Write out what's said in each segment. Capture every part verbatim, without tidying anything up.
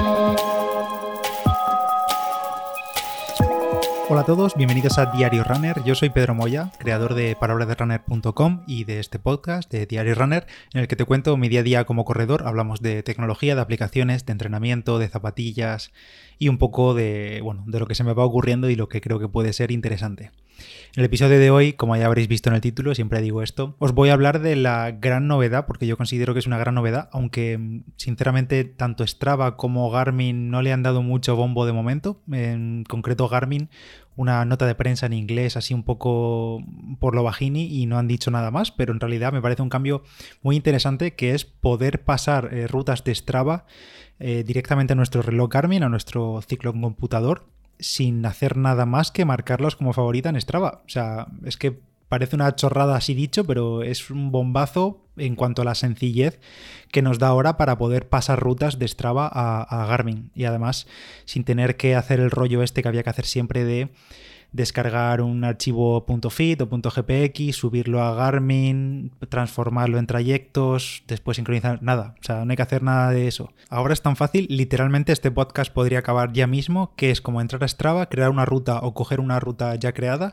Hola a todos, bienvenidos a Diario Runner. Yo soy Pedro Moya, creador de palabra de runner punto com y de este podcast de Diario Runner, en el que te cuento mi día a día como corredor. Hablamos de tecnología, de aplicaciones, de entrenamiento, de zapatillas y un poco de, bueno, de lo que se me va ocurriendo y lo que creo que puede ser interesante. En el episodio de hoy, como ya habréis visto en el título, siempre digo esto, os voy a hablar de la gran novedad, porque yo considero que es una gran novedad, aunque sinceramente tanto Strava como Garmin no le han dado mucho bombo de momento. En concreto Garmin, una nota de prensa en inglés así un poco por lo bajini y no han dicho nada más, pero en realidad me parece un cambio muy interesante, que es poder pasar eh, rutas de Strava eh, directamente a nuestro reloj Garmin, a nuestro ciclocomputador, sin hacer nada más que marcarlos como favorita en Strava. O sea, es que parece una chorrada así dicho, pero es un bombazo en cuanto a la sencillez que nos da ahora para poder pasar rutas de Strava a, a Garmin. Y además, sin tener que hacer el rollo este que había que hacer siempre de descargar un archivo .fit o .gpx, subirlo a Garmin, transformarlo en trayectos, después sincronizar, nada, o sea, no hay que hacer nada de eso. Ahora es tan fácil, literalmente este podcast podría acabar ya mismo, que es como entrar a Strava, crear una ruta o coger una ruta ya creada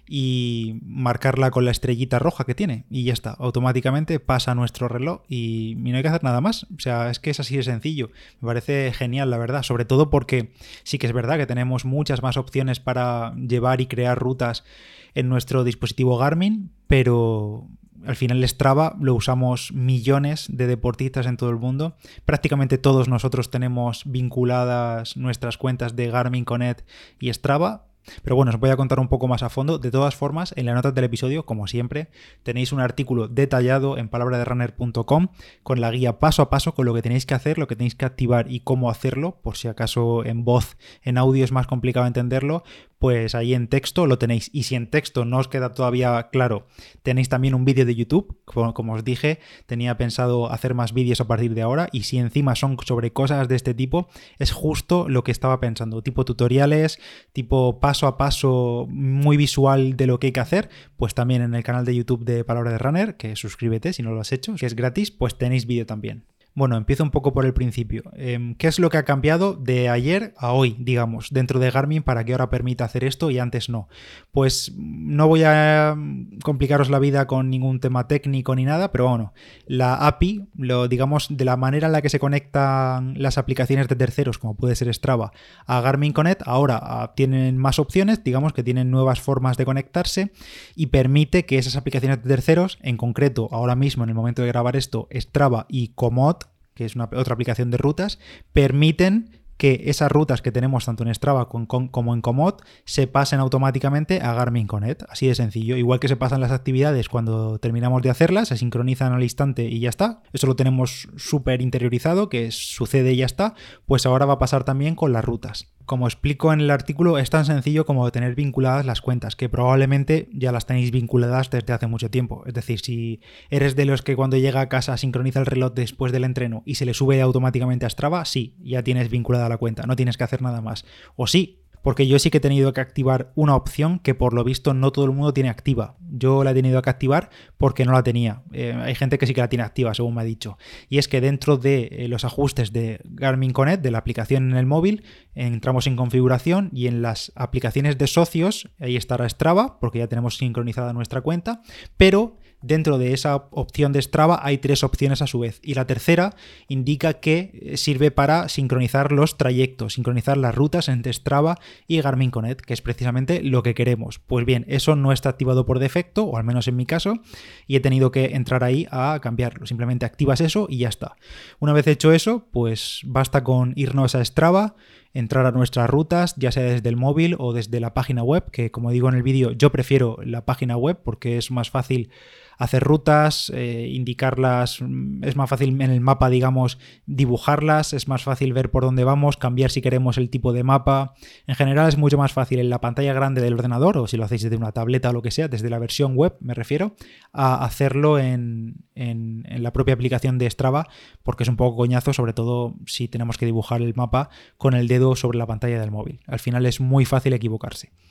y marcarla con la estrellita roja que tiene y ya está, automáticamente pasa a nuestro reloj y no hay que hacer nada más. O sea, es que es así de sencillo. Me parece genial, la verdad, sobre todo porque sí que es verdad que tenemos muchas más opciones para llevar y crear rutas en nuestro dispositivo Garmin, pero al final Strava lo usamos millones de deportistas en todo el mundo. Prácticamente todos nosotros tenemos vinculadas nuestras cuentas de Garmin Connect y Strava. Pero bueno, os voy a contar un poco más a fondo. De todas formas, en las notas del episodio, como siempre, tenéis un artículo detallado en palabra de runner punto com con la guía paso a paso, con lo que tenéis que hacer, lo que tenéis que activar y cómo hacerlo. Por si acaso en voz, en audio es más complicado entenderlo, pues ahí en texto lo tenéis. Y si en texto no os queda todavía claro, tenéis también un vídeo de YouTube. Como, como os dije, tenía pensado hacer más vídeos a partir de ahora, y si encima son sobre cosas de este tipo, es justo lo que estaba pensando, tipo tutoriales, tipo paso a paso muy visual de lo que hay que hacer. Pues también en el canal de YouTube de Palabra de Runner, que suscríbete si no lo has hecho, que es gratis, pues tenéis vídeo también. Bueno, empiezo un poco por el principio. Eh, ¿Qué es lo que ha cambiado de ayer a hoy, digamos, dentro de Garmin para que ahora permita hacer esto y antes no? Pues no voy a complicaros la vida con ningún tema técnico ni nada, pero bueno, la A P I, lo, digamos, de la manera en la que se conectan las aplicaciones de terceros, como puede ser Strava, a Garmin Connect, ahora a, tienen más opciones, digamos que tienen nuevas formas de conectarse y permite que esas aplicaciones de terceros, en concreto ahora mismo en el momento de grabar esto, Strava y Komoot, que es una, otra aplicación de rutas, permiten que esas rutas que tenemos tanto en Strava con, con, como en Komoot se pasen automáticamente a Garmin Connect, así de sencillo. Igual que se pasan las actividades cuando terminamos de hacerlas, se sincronizan al instante y ya está. Eso lo tenemos súper interiorizado, que sucede y ya está. Pues ahora va a pasar también con las rutas. Como explico en el artículo, es tan sencillo como tener vinculadas las cuentas, que probablemente ya las tenéis vinculadas desde hace mucho tiempo. Es decir, si eres de los que cuando llega a casa sincroniza el reloj después del entreno y se le sube automáticamente a Strava, sí, ya tienes vinculada la cuenta, no tienes que hacer nada más. O sí, porque yo sí que he tenido que activar una opción que por lo visto no todo el mundo tiene activa. Yo la he tenido que activar porque no la tenía. Eh, hay gente que sí que la tiene activa, según me ha dicho. Y es que dentro de eh, los ajustes de Garmin Connect, de la aplicación en el móvil, entramos en configuración y en las aplicaciones de socios, ahí estará Strava, porque ya tenemos sincronizada nuestra cuenta, pero dentro de esa opción de Strava hay tres opciones a su vez, y la tercera indica que sirve para sincronizar los trayectos, sincronizar las rutas entre Strava y Garmin Connect, que es precisamente lo que queremos. Pues bien, eso no está activado por defecto, o al menos en mi caso, y he tenido que entrar ahí a cambiarlo. Simplemente activas eso y ya está. Una vez hecho eso, pues basta con irnos a Strava, entrar a nuestras rutas, ya sea desde el móvil o desde la página web, que como digo en el vídeo, yo prefiero la página web porque es más fácil hacer rutas, eh, indicarlas, es más fácil en el mapa, digamos, dibujarlas, es más fácil ver por dónde vamos, cambiar si queremos el tipo de mapa. En general es mucho más fácil en la pantalla grande del ordenador, o si lo hacéis desde una tableta o lo que sea, desde la versión web me refiero, a hacerlo en, en, en la propia aplicación de Strava, porque es un poco coñazo, sobre todo si tenemos que dibujar el mapa con el dedo sobre la pantalla del móvil. Al final es muy fácil equivocarse.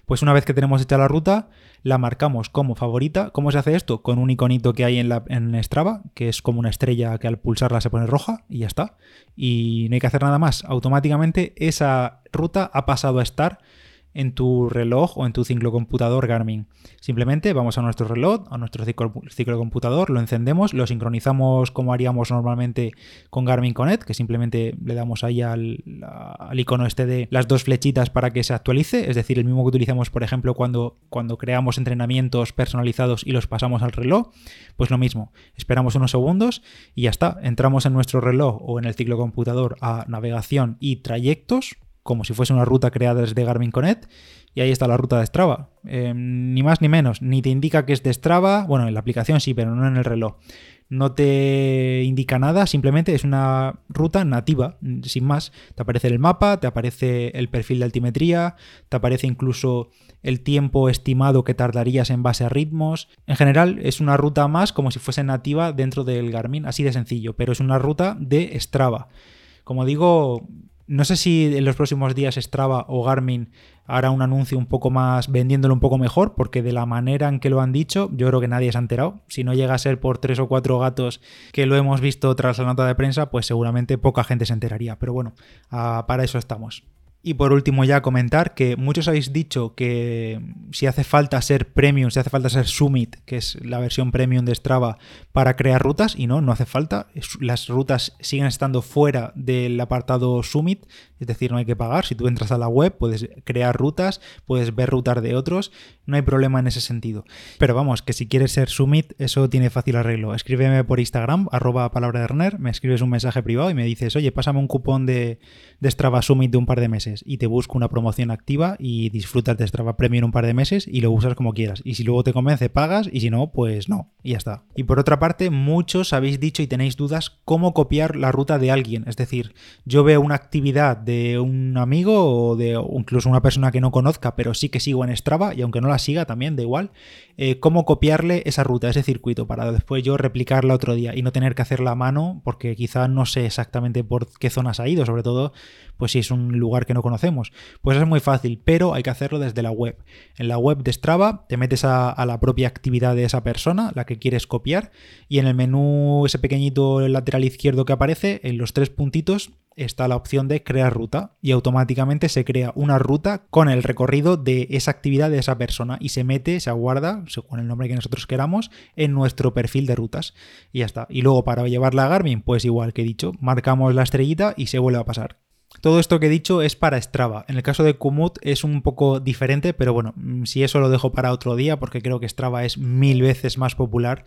Pues una vez que tenemos hecha la ruta, la marcamos como favorita. ¿Cómo se hace esto? Con un iconito que hay en, la, en Strava, que es como una estrella que al pulsarla se pone roja y ya está. Y no hay que hacer nada más. Automáticamente esa ruta ha pasado a estar en tu reloj o en tu ciclocomputador Garmin. Simplemente vamos a nuestro reloj, a nuestro ciclocomputador, lo encendemos, lo sincronizamos como haríamos normalmente con Garmin Connect, que simplemente le damos ahí al, al icono este de las dos flechitas para que se actualice, es decir, el mismo que utilizamos, por ejemplo, cuando, cuando creamos entrenamientos personalizados y los pasamos al reloj, pues lo mismo, esperamos unos segundos y ya está, entramos en nuestro reloj o en el ciclocomputador a navegación y trayectos, como si fuese una ruta creada desde Garmin Connect, y ahí está la ruta de Strava. Eh, ni más ni menos, ni te indica que es de Strava, bueno, en la aplicación sí, pero no en el reloj. No te indica nada, simplemente es una ruta nativa, sin más. Te aparece el mapa, te aparece el perfil de altimetría, te aparece incluso el tiempo estimado que tardarías en base a ritmos. En general es una ruta más como si fuese nativa dentro del Garmin, así de sencillo, pero es una ruta de Strava. Como digo, no sé si en los próximos días Strava o Garmin hará un anuncio un poco más, vendiéndolo un poco mejor, porque de la manera en que lo han dicho, yo creo que nadie se ha enterado. Si no llega a ser por tres o cuatro gatos que lo hemos visto tras la nota de prensa, pues seguramente poca gente se enteraría. Pero bueno, uh, para eso estamos. Y por último ya comentar que muchos habéis dicho que si hace falta ser Premium, si hace falta ser Summit, que es la versión Premium de Strava, para crear rutas, y no, no hace falta. Las rutas siguen estando fuera del apartado Summit, es decir, no hay que pagar. Si tú entras a la web puedes crear rutas, puedes ver rutas de otros, no hay problema en ese sentido. Pero vamos, que si quieres ser Summit, eso tiene fácil arreglo. Escríbeme por Instagram, arroba palabra de runner, me escribes un mensaje privado y me dices, oye, pásame un cupón de, de Strava Summit de un par de meses. Y te busco una promoción activa y disfrutas de Strava Premium un par de meses y lo usas como quieras. Y si luego te convence, pagas, y si no, pues no, y ya está. Y por otra parte, muchos habéis dicho y tenéis dudas cómo copiar la ruta de alguien. Es decir, yo veo una actividad de un amigo o de o incluso una persona que no conozca, pero sí que sigo en Strava, y aunque no la siga también, da igual, eh, cómo copiarle esa ruta, ese circuito, para después yo replicarla otro día y no tener que hacerla a mano, porque quizá no sé exactamente por qué zonas ha ido, sobre todo pues si es un lugar que no conocemos. Pues es muy fácil, pero hay que hacerlo desde la web. En la web de Strava te metes a, a la propia actividad de esa persona, la que quieres copiar, y en el menú ese pequeñito lateral izquierdo que aparece, en los tres puntitos, está la opción de crear ruta y automáticamente se crea una ruta con el recorrido de esa actividad de esa persona y se mete, se aguarda, según el nombre que nosotros queramos, en nuestro perfil de rutas y ya está. Y luego para llevarla a Garmin, pues igual que he dicho, marcamos la estrellita y se vuelve a pasar. Todo esto que he dicho es para Strava. En el caso de Komoot es un poco diferente, pero bueno, si eso lo dejo para otro día, porque creo que Strava es mil veces más popular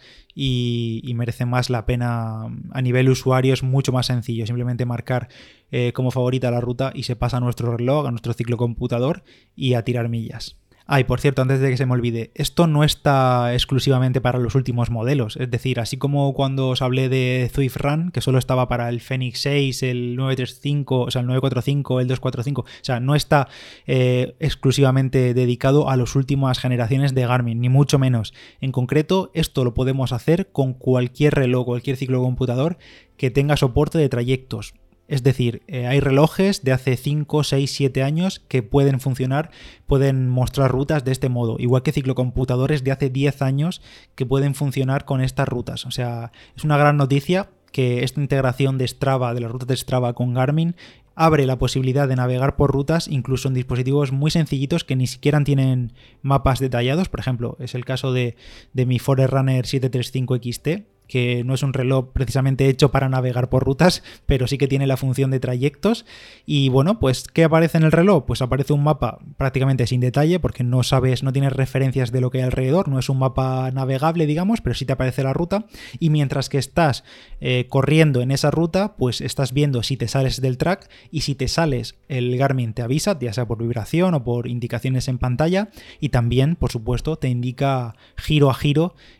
y, y merece más la pena. A nivel usuario es mucho más sencillo, simplemente marcar eh, como favorita la ruta y se pasa a nuestro reloj, a nuestro ciclocomputador y a tirar millas. Ah, y por cierto, antes de que se me olvide, esto no está exclusivamente para los últimos modelos. Es decir, así como cuando os hablé de Zwift Run, que solo estaba para el Fenix seis, el nueve treinta y cinco, o sea, el nueve cuarenta y cinco, el dos cuarenta y cinco. O sea, no está eh, exclusivamente dedicado a las últimas generaciones de Garmin, ni mucho menos. En concreto, esto lo podemos hacer con cualquier reloj, cualquier ciclocomputador que tenga soporte de trayectos. Es decir, eh, hay relojes de hace cinco, seis, siete años que pueden funcionar, pueden mostrar rutas de este modo, igual que ciclocomputadores de hace diez años que pueden funcionar con estas rutas. O sea, es una gran noticia que esta integración de Strava, de las rutas de Strava con Garmin, abre la posibilidad de navegar por rutas incluso en dispositivos muy sencillitos que ni siquiera tienen mapas detallados. Por ejemplo, es el caso de, de mi Forerunner siete treinta y cinco X T, que no es un reloj precisamente hecho para navegar por rutas, pero sí que tiene la función de trayectos. Y bueno, pues ¿qué aparece en el reloj? Pues aparece un mapa prácticamente sin detalle, porque no sabes, no tienes referencias de lo que hay alrededor, no es un mapa navegable, digamos, pero sí te aparece la ruta. Y mientras que estás eh, corriendo en esa ruta, pues estás viendo si te sales del track, y si te sales, el Garmin te avisa, ya sea por vibración o por indicaciones en pantalla, y también, por supuesto, te indica giro a giro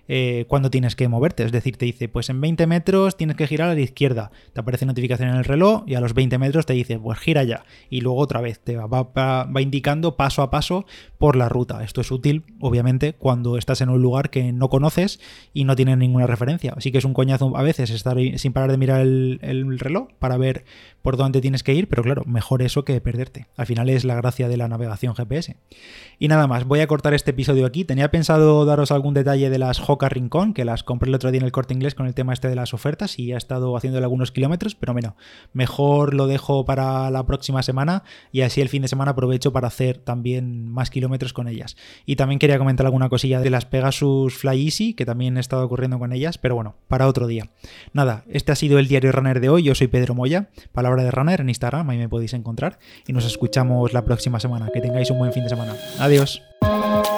eh, cuándo tienes que moverte. Es decir, te dice, pues en veinte metros tienes que girar a la izquierda. Te aparece notificación en el reloj y a los veinte metros te dice, pues gira ya. Y luego otra vez te va, va, va indicando paso a paso por la ruta. Esto es útil, obviamente, cuando estás en un lugar que no conoces y no tienes ninguna referencia. Así que es un coñazo a veces estar sin parar de mirar el, el reloj para ver por dónde tienes que ir, pero claro, mejor eso que perderte. Al final es la gracia de la navegación G P S. Y nada más, voy a cortar este episodio aquí. Tenía pensado daros algún detalle de las Hoka Rincón, que las compré el otro día en el Corte Inglés con el tema este de las ofertas y he estado haciéndole algunos kilómetros, pero bueno, mejor lo dejo para la próxima semana y así el fin de semana aprovecho para hacer también más kilómetros con ellas. Y también quería comentar alguna cosilla de las Pegasus Fly Easy, que también he estado corriendo con ellas, pero bueno, para otro día. Nada, este ha sido el Diario Runner de hoy. Yo soy Pedro Moya, Palabra de Runner en Instagram, ahí me podéis encontrar y nos escuchamos la próxima semana. Que tengáis un buen fin de semana. Adiós.